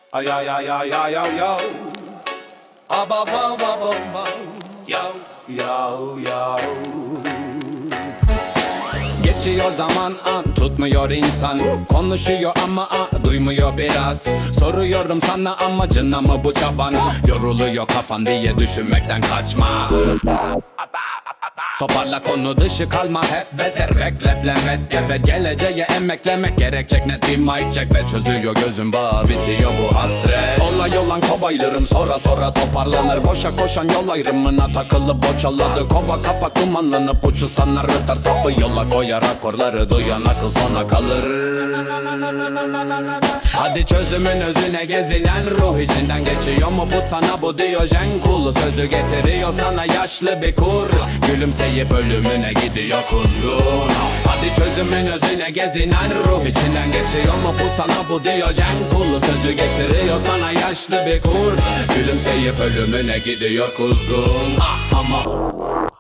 Ay ay ay ay ay ay yo. Aba ba ba ba ba. Yo yo yo. Geçiyor zaman tutmuyor insan. Konuşuyor ama duymuyor biraz. Soruyorum sana amacına mı bu çaban? Yoruluyor kafan diye düşünmekten kaçma. Toparla konu dışı kalma hep beter. Bekleplemet geber geleceğe emeklemek gerekecek. Net bir mic check ve çözüyor gözün bağı, bitiyor bu hasret. Olay olan kobaylarım sonra toparlanır. Boşa koşan yol ayrımına takılıp boçaladı. Kova kapak dumanlanıp uçu sanar rötar safı yola koyar akorları. Duyan akıl sona kalır. Hadi çözümün özüne gezinen ruh içinden geçiyor mu bu sana bu Diyojen kulu. Sözü getiriyor sana yaşlı bir kur. Gülümseyip ölümüne gidiyor kuzgun. Hadi çözümün özüne gezinen ruh içinden geçiyor mu bu sana bu Diyojen kulu. Sözü getiriyor sana yaşlı bir kur. Gülümseyip ölümüne gidiyor kuzgun. Ah ama